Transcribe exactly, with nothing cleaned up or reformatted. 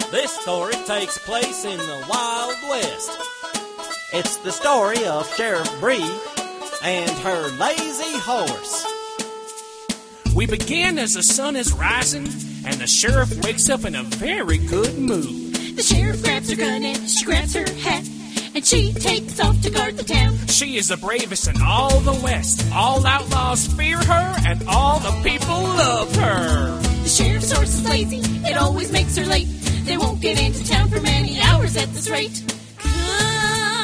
This story takes place in the Wild West. It's the story of Sheriff Bree and her lazy horse. We begin as the sun is rising, and the sheriff wakes up in a very good mood. The sheriff grabs her gun and she grabs her hat, and she takes off to guard the town. She is the bravest in all the West. All outlaws fear her, and all the people love her. The sheriff's horse is lazy, it always makes her late. They won't get into town for many hours at this rate. Come